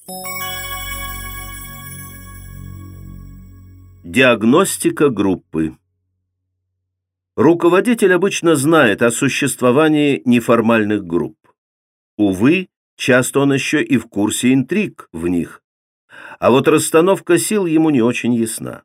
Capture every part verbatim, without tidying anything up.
Диагностика группы. Руководитель обычно знает о существовании неформальных групп. Увы, часто он еще и в курсе интриг в них. А вот расстановка сил ему не очень ясна.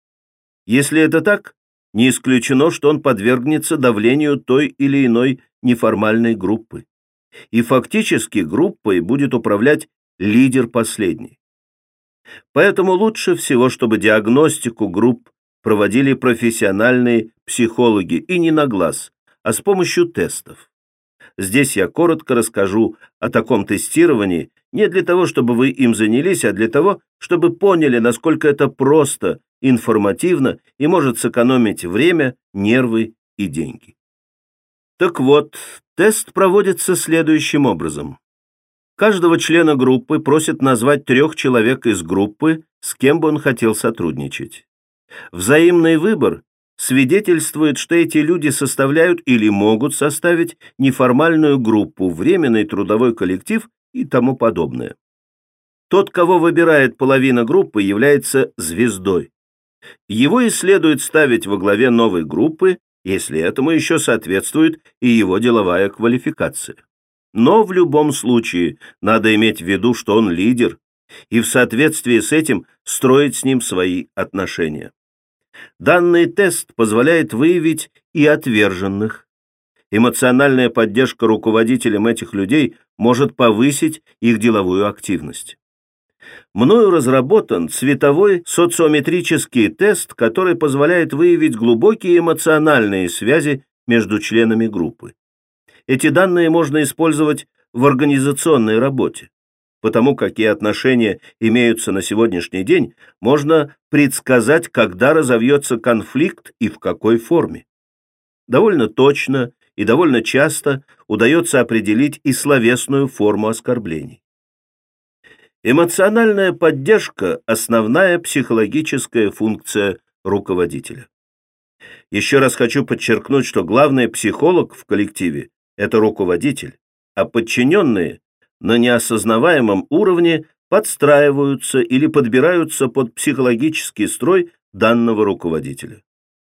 Если это так, не исключено, что он подвергнется давлению той или иной неформальной группы. И фактически группой будет управлять лидер последней. Поэтому лучше всего, чтобы диагностику групп проводили профессиональные психологи, и не на глаз, а с помощью тестов. Здесь я коротко расскажу о таком тестировании не для того, чтобы вы им занялись, а для того, чтобы поняли, насколько это просто, информативно и может сэкономить время, нервы и деньги. Так вот, тест проводится следующим образом. Каждого члена группы просят назвать трех человек из группы, с кем бы он хотел сотрудничать. Взаимный выбор свидетельствует, что эти люди составляют или могут составить неформальную группу, временный трудовой коллектив и тому подобное. Тот, кого выбирает половина группы, является звездой. Его и следует ставить во главе новой группы, если этому еще соответствует и его деловая квалификация. Но в любом случае надо иметь в виду, что он лидер, и в соответствии с этим строить с ним свои отношения. Данный тест позволяет выявить и отверженных. Эмоциональная поддержка руководителям этих людей может повысить их деловую активность. Мною разработан цветовой социометрический тест, который позволяет выявить глубокие эмоциональные связи между членами группы. Эти данные можно использовать в организационной работе. Потому какие отношения имеются на сегодняшний день, можно предсказать, когда разовьется конфликт и в какой форме. Довольно точно и довольно часто удается определить и словесную форму оскорблений. Эмоциональная поддержка – основная психологическая функция руководителя. Еще раз хочу подчеркнуть, что главный психолог в коллективе – это руководитель, а подчиненные на неосознаваемом уровне подстраиваются или подбираются под психологический строй данного руководителя.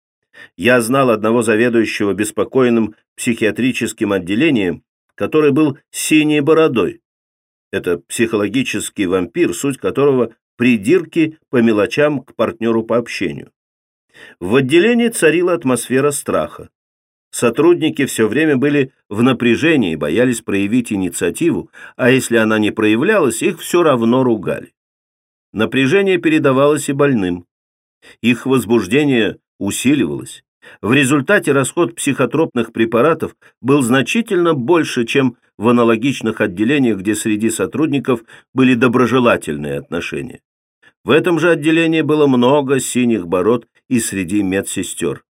Я знал одного заведующего беспокойным психиатрическим отделением, который был синей бородой. Это психологический вампир, суть которого придирки по мелочам к партнеру по общению. В отделении царила атмосфера страха. Сотрудники все время были в напряжении, боялись проявить инициативу, а если она не проявлялась, их все равно ругали. Напряжение передавалось и больным. Их возбуждение усиливалось. В результате расход психотропных препаратов был значительно больше, чем в аналогичных отделениях, где среди сотрудников были доброжелательные отношения. В этом же отделении было много синих бород и среди медсестер.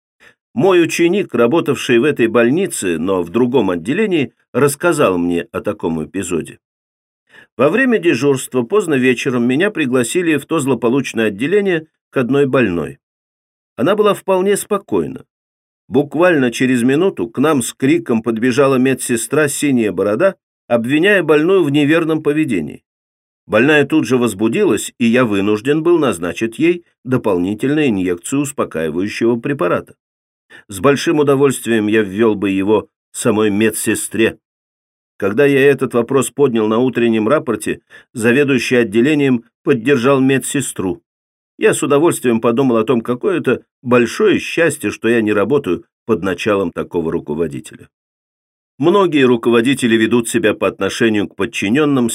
Мой ученик, работавший в этой больнице, но в другом отделении, рассказал мне о таком эпизоде. Во время дежурства поздно вечером меня пригласили в то злополучное отделение к одной больной. Она была вполне спокойна. Буквально через минуту к нам с криком подбежала медсестра «Синяя борода», обвиняя больную в неверном поведении. Больная тут же возбудилась, и я вынужден был назначить ей дополнительную инъекцию успокаивающего препарата. С большим удовольствием я ввел бы его самой медсестре. Когда я этот вопрос поднял на утреннем рапорте, заведующий отделением поддержал медсестру. Я с удовольствием подумал о том, какое это большое счастье, что я не работаю под началом такого руководителя. Многие руководители ведут себя по отношению к подчиненным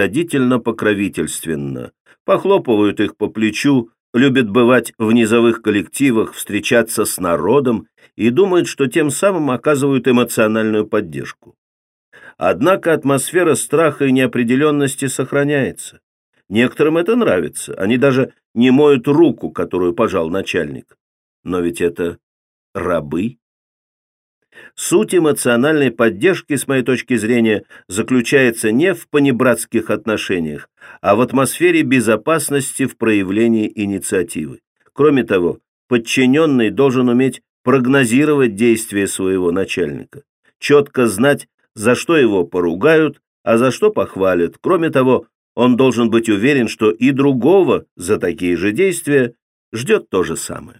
снисходительно-покровительственно, похлопывают их по плечу, любят бывать в низовых коллективах, встречаться с народом и думают, что тем самым оказывают эмоциональную поддержку. Однако атмосфера страха и неопределенности сохраняется. Некоторым это нравится, они даже не моют руку, которую пожал начальник. Но ведь это рабы. Суть эмоциональной поддержки, с моей точки зрения, заключается не в понебратских отношениях, а в атмосфере безопасности в проявлении инициативы. Кроме того, подчиненный должен уметь прогнозировать действия своего начальника, четко знать, за что его поругают, а за что похвалят. Кроме того, он должен быть уверен, что и другого за такие же действия ждет то же самое.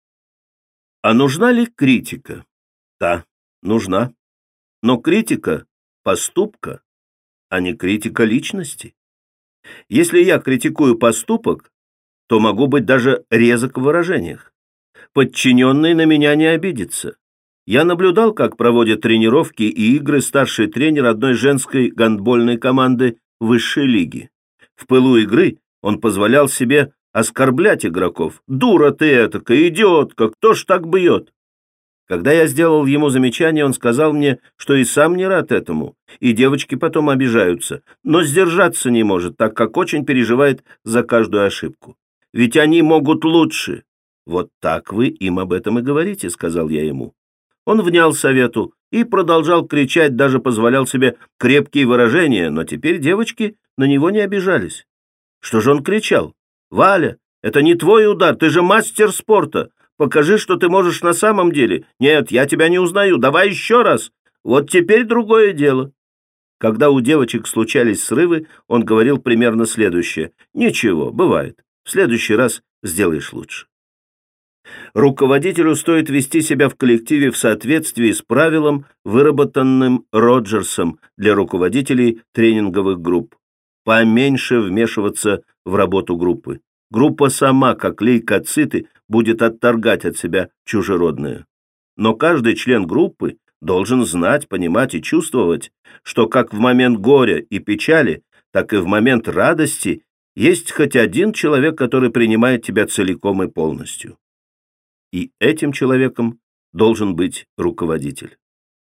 А нужна ли критика? Да, нужна. Но критика поступка, а не критика личности. Если я критикую поступок, то могу быть даже резок в выражениях. Подчиненный на меня не обидится. Я наблюдал, как проводят тренировки и игры старший тренер одной женской гандбольной команды высшей лиги. В пылу игры он позволял себе оскорблять игроков. «Дура ты этакая, идиотка, кто ж так бьет?» Когда я сделал ему замечание, он сказал мне, что и сам не рад этому, и девочки потом обижаются, но сдержаться не может, так как очень переживает за каждую ошибку. Ведь они могут лучше. «Вот так вы им об этом и говорите», — сказал я ему. Он внял совету и продолжал кричать, даже позволял себе крепкие выражения, но теперь девочки на него не обижались. Что же он кричал? «Валя, это не твой удар, ты же мастер спорта. Покажи, что ты можешь на самом деле. Нет, я тебя не узнаю, давай еще раз. Вот теперь другое дело». Когда у девочек случались срывы, он говорил примерно следующее: «Ничего, бывает, в следующий раз сделаешь лучше». Руководителю стоит вести себя в коллективе в соответствии с правилом, выработанным Роджерсом для руководителей тренинговых групп. Поменьше вмешиваться в работу группы. Группа сама, как лейкоциты, будет отторгать от себя чужеродное. Но каждый член группы должен знать, понимать и чувствовать, что как в момент горя и печали, так и в момент радости есть хоть один человек, который принимает тебя целиком и полностью. И этим человеком должен быть руководитель.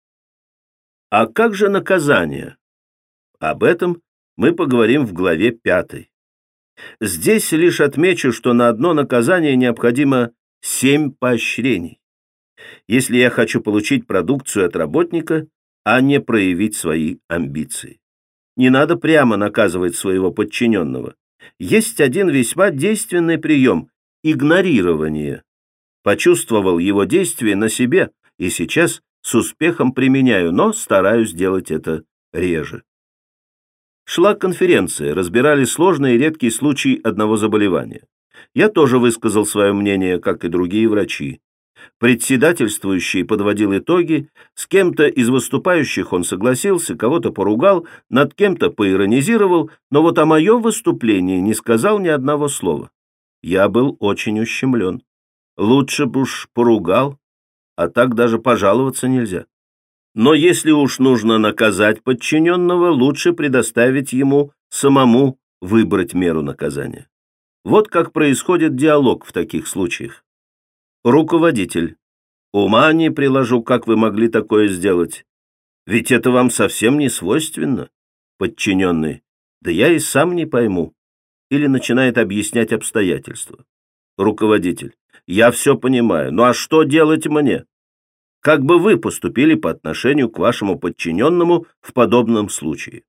А как же наказание? Об этом мы поговорим в главе пятой. Здесь лишь отмечу, что на одно наказание необходимо семь поощрений. Если я хочу получить продукцию от работника, а не проявить свои амбиции. Не надо прямо наказывать своего подчиненного. Есть один весьма действенный прием – игнорирование. Почувствовал его действие на себе и сейчас с успехом применяю, но стараюсь делать это реже. Шла конференция, разбирали сложные и редкие случаи одного заболевания. Я тоже высказал свое мнение, как и другие врачи. Председательствующий подводил итоги, с кем-то из выступающих он согласился, кого-то поругал, над кем-то поиронизировал, но вот о моем выступлении не сказал ни одного слова. Я был очень ущемлен. Лучше бы уж поругал, а так даже пожаловаться нельзя. Но если уж нужно наказать подчиненного, лучше предоставить ему самому выбрать меру наказания. Вот как происходит диалог в таких случаях. Руководитель. Ума не приложу, как вы могли такое сделать. Ведь это вам совсем не свойственно. Подчиненный. Да я и сам не пойму. Или начинает объяснять обстоятельства. Руководитель. Я все понимаю, ну а что делать мне? Как бы вы поступили по отношению к вашему подчиненному в подобном случае?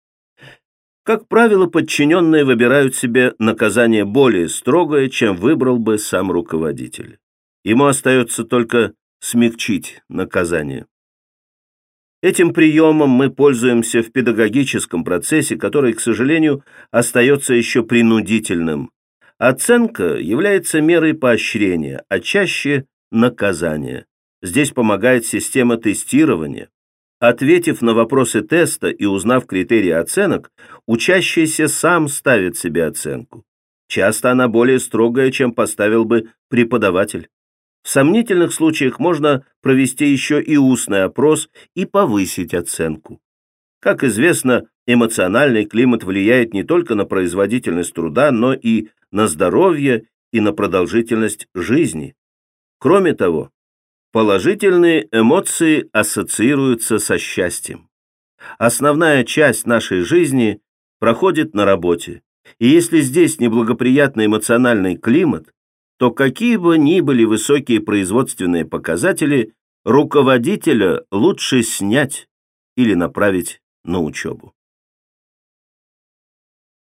Как правило, подчиненные выбирают себе наказание более строгое, чем выбрал бы сам руководитель. Ему остается только смягчить наказание. Этим приемом мы пользуемся в педагогическом процессе, который, к сожалению, остается еще принудительным. Оценка является мерой поощрения, а чаще наказания. Здесь помогает система тестирования. Ответив на вопросы теста и узнав критерии оценок, учащийся сам ставит себе оценку. Часто она более строгая, чем поставил бы преподаватель. В сомнительных случаях можно провести еще и устный опрос и повысить оценку. Как известно, эмоциональный климат влияет не только на производительность труда, но и на здоровье и на продолжительность жизни. Кроме того, положительные эмоции ассоциируются со счастьем. Основная часть нашей жизни проходит на работе, и если здесь неблагоприятный эмоциональный климат, то какие бы ни были высокие производственные показатели, руководителя лучше снять или направить на учебу.